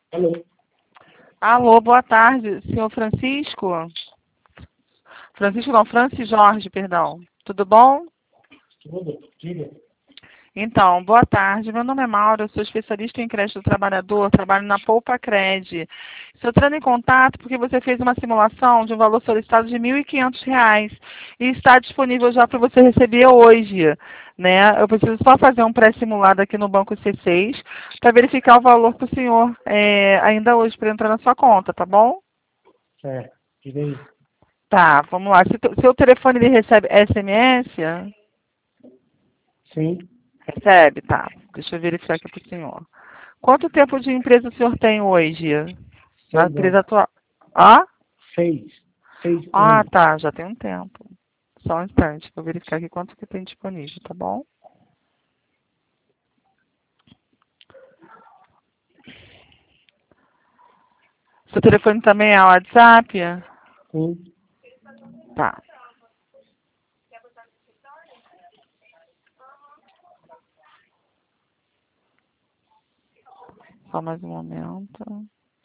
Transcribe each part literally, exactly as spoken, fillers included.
Alô? Alô, boa tarde, senhor Francisco? Francisco não, Francis Jorge, perdão. Tudo bom? Tudo? Diga. Então, boa tarde. Meu nome é Maura, eu sou especialista em crédito do trabalhador, trabalho na Poupa Cred. Estou entrando em contato porque você fez uma simulação de um valor solicitado de mil e quinhentos reais e está disponível já para você receber hoje. Né? Eu preciso só fazer um pré-simulado aqui no Banco C seis para verificar o valor para o senhor é, ainda hoje para entrar na sua conta, tá bom? Certo. Diga aí. Tá, vamos lá. Se seu telefone ele recebe S M S? Sim. Recebe, tá. Deixa eu verificar aqui para o senhor. Quanto tempo de empresa o senhor tem hoje? Na Seis empresa anos. atual? Ah? Seis. Seis Ah, anos. tá. Já tem um tempo. Só um instante. Vou verificar aqui quanto que tem disponível, tá bom? Seu telefone também é o WhatsApp? Sim. Tá. Só mais um momento.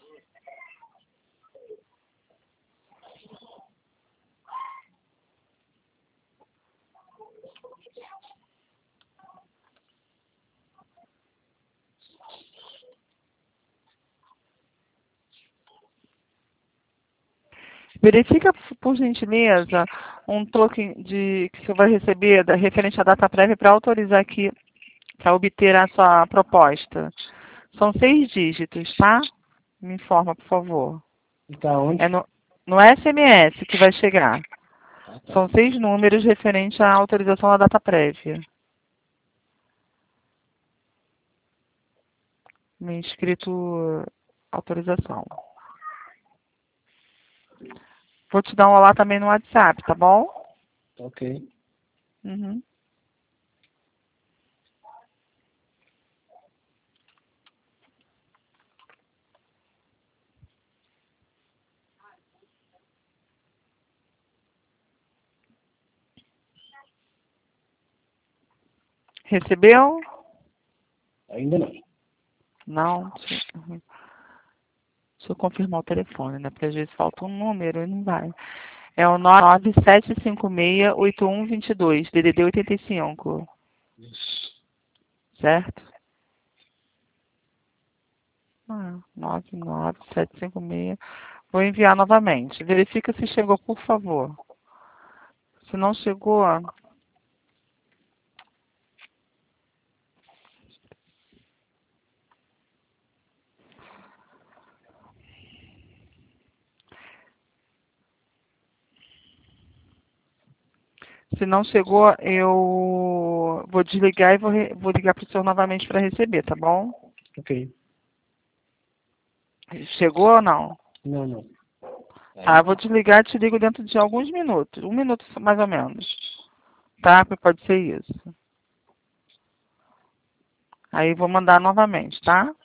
Verifica, por gentileza, um token de, que você vai receber da, referente à data prévia para autorizar aqui, para obter a sua proposta. São seis dígitos, tá? Me informa, por favor. E tá onde? É no, no S M S que vai chegar. Ah, tá. São seis números referentes à autorização da data prévia. Me escrito autorização. Vou te dar um olá também no WhatsApp, tá bom? Ok. Uhum. Recebeu? Ainda não. Não. Deixa eu, uhum. Deixa eu confirmar o telefone, né? Porque às vezes falta um número e não vai. É o nove sete cinco seis, oito um dois dois, D D D oitenta e cinco. Isso. Certo? Ah, nove nove sete cinco seis. Vou enviar novamente. Verifica se chegou, por favor. Se não chegou, se não chegou, eu vou desligar e vou, re- vou ligar para o senhor novamente para receber, tá bom? Ok. Chegou ou não? Não, não. Tá, eu Ainda vou não. desligar e te ligo dentro de alguns minutos. Um minuto mais ou menos. Tá? Pode ser isso. Aí vou mandar novamente, tá?